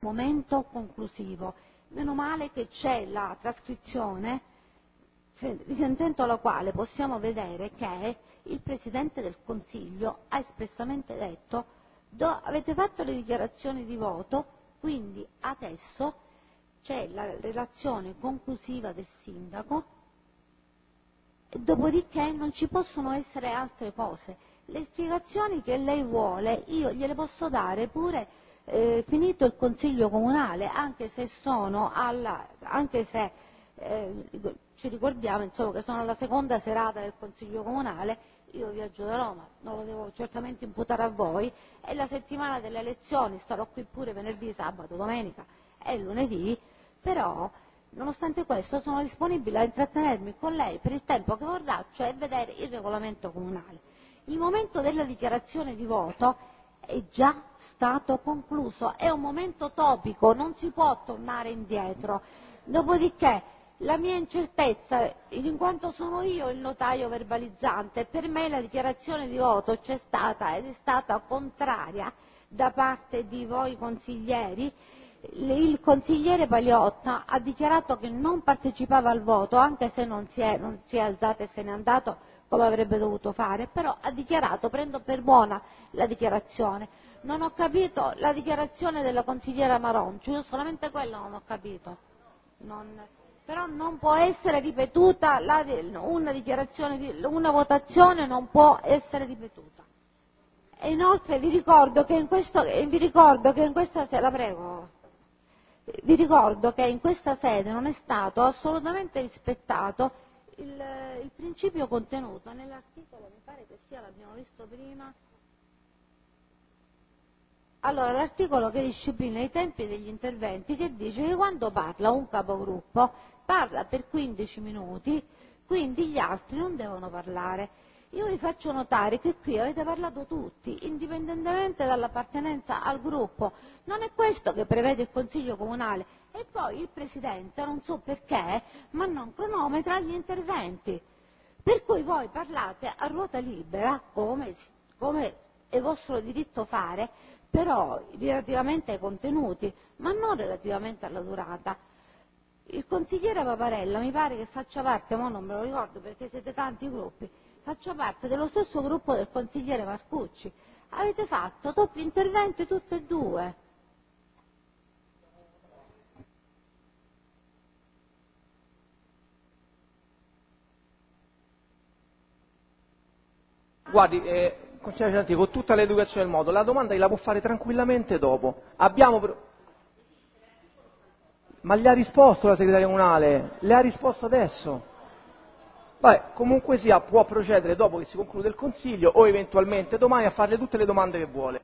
momento conclusivo. Meno male che c'è la trascrizione, risentendo la quale possiamo vedere che il Presidente del Consiglio ha espressamente detto: avete fatto le dichiarazioni di voto, quindi adesso c'è la relazione conclusiva del sindaco, dopodiché non ci possono essere altre cose. Le spiegazioni che lei vuole io gliele posso dare pure finito il Consiglio Comunale, anche se ci ricordiamo insomma, che sono alla seconda serata del Consiglio Comunale. Io viaggio da Roma, non lo devo certamente imputare a voi, è la settimana delle elezioni, starò qui pure venerdì, sabato, domenica e lunedì, però nonostante questo sono disponibile a intrattenermi con lei per il tempo che vorrà, cioè vedere il regolamento comunale. Il momento della dichiarazione di voto è già stato concluso, è un momento topico, non si può tornare indietro. Dopodiché la mia incertezza, in quanto sono io il notaio verbalizzante, per me la dichiarazione di voto c'è stata ed è stata contraria da parte di voi consiglieri. Il consigliere Paliotta ha dichiarato che non partecipava al voto, anche se non si è alzato e se n'è andato come avrebbe dovuto fare, però ha dichiarato, prendo per buona la dichiarazione. Non ho capito la dichiarazione della consigliera Maroncio, io solamente quello non ho capito. Però non può essere ripetuta una votazione non può essere ripetuta. E inoltre vi ricordo che in questa sede non è stato assolutamente rispettato il principio contenuto nell'articolo, mi pare che sia, l'abbiamo visto prima. Allora, l'articolo che disciplina i tempi degli interventi, che dice che quando parla un capogruppo parla per 15 minuti, quindi gli altri non devono parlare. Io vi faccio notare che qui avete parlato tutti, indipendentemente dall'appartenenza al gruppo. Non è questo che prevede il Consiglio Comunale. E poi il Presidente, non so perché, ma non cronometra gli interventi. Per cui voi parlate a ruota libera, come è vostro diritto fare, però relativamente ai contenuti, ma non relativamente alla durata. Il consigliere Paparella mi pare che faccia parte, ma non me lo ricordo perché siete tanti gruppi, faccia parte dello stesso gruppo del consigliere Marcucci. Avete fatto doppi interventi tutti e due. Guardi, consigliere Cianti, con tutta l'educazione del mondo, la domanda gliela può fare tranquillamente dopo. Ma le ha risposto la segretaria comunale? Le ha risposto adesso? Vabbè, comunque sia, può procedere dopo che si conclude il Consiglio o eventualmente domani a farle tutte le domande che vuole.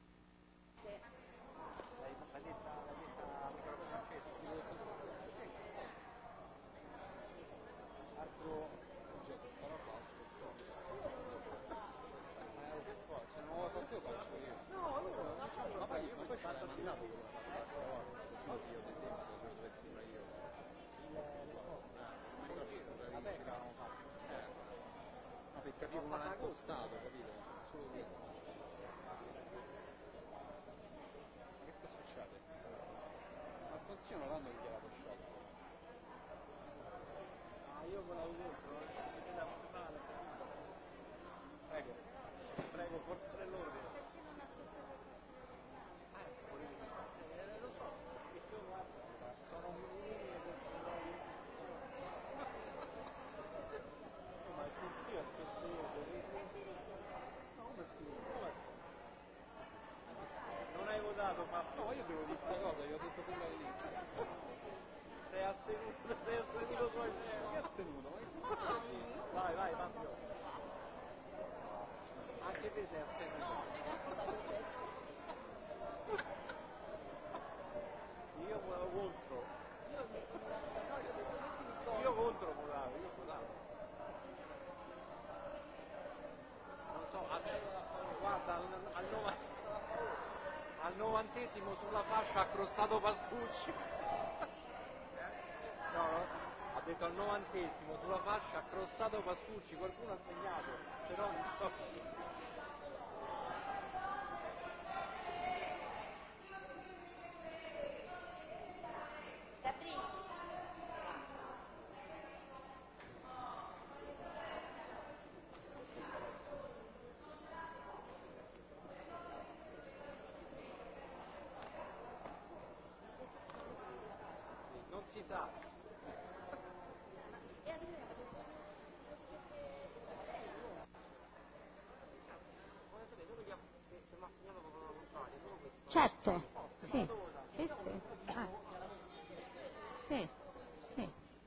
Al 90esimo sulla fascia ha crossato Pascucci. No, ha detto al 90esimo sulla fascia ha crossato Pascucci, qualcuno ha segnato, però non so chi. si sa. Certo, sì, sì, sì. Sì, sì.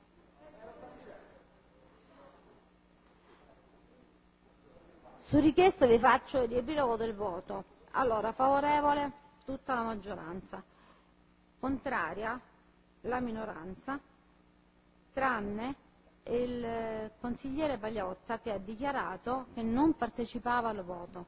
Su richiesta vi faccio il riepilogo del voto. Allora, favorevole tutta la maggioranza, contraria la minoranza, tranne il consigliere Pagliotta che ha dichiarato che non partecipava al voto.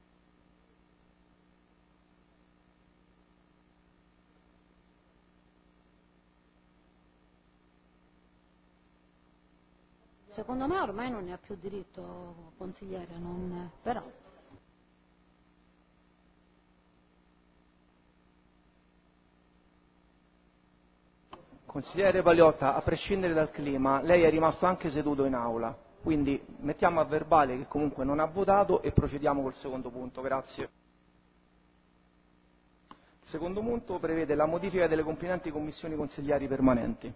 Secondo me ormai non ne ha più diritto consigliere, però. Consigliere Pagliotta, a prescindere dal clima, lei è rimasto anche seduto in aula, quindi mettiamo a verbale che comunque non ha votato e procediamo col secondo punto, grazie. Il secondo punto prevede la modifica delle competenti commissioni consigliari permanenti.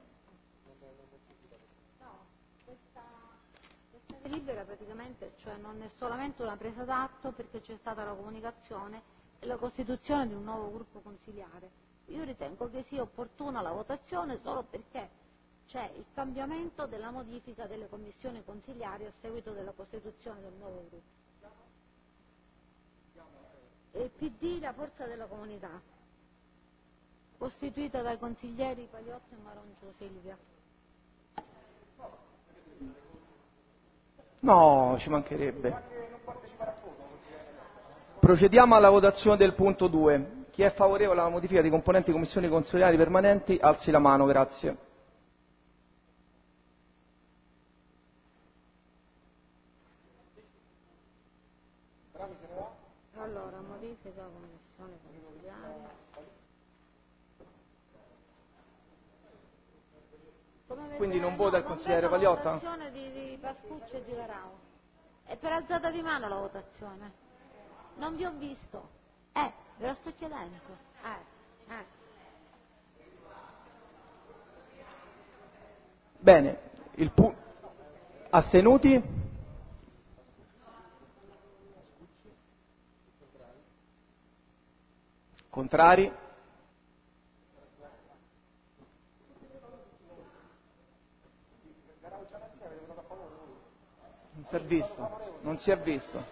Questa delibera praticamente non è solamente una presa d'atto perché c'è stata la comunicazione e la costituzione di un nuovo gruppo consigliare. Io ritengo che sia opportuna la votazione solo perché c'è il cambiamento della modifica delle commissioni consigliari a seguito della costituzione del nuovo gruppo. Il PD, la forza della comunità, costituita dai consiglieri Pagliotto e Marongiu Silvia. No, ci mancherebbe. Procediamo alla votazione del punto 2. Chi è favorevole alla modifica dei componenti commissioni consigliari permanenti, alzi la mano, grazie. Allora, modifica commissione consigliare. Quindi non vota il consigliere Pagliotta? La votazione di Pascucci e di Garau. È per alzata di mano la votazione. Non vi ho visto. Ve lo sto chiedendo. Bene, astenuti? Contrari? Non si è visto, non si è visto.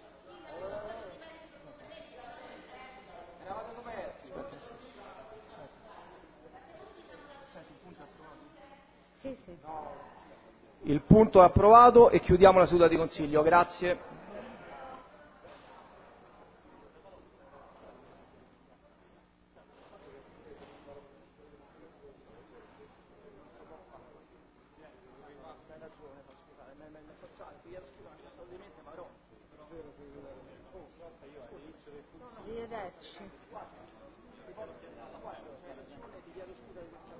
Sì, sì. Il punto è approvato e chiudiamo la seduta di consiglio. Grazie. Arrivederci.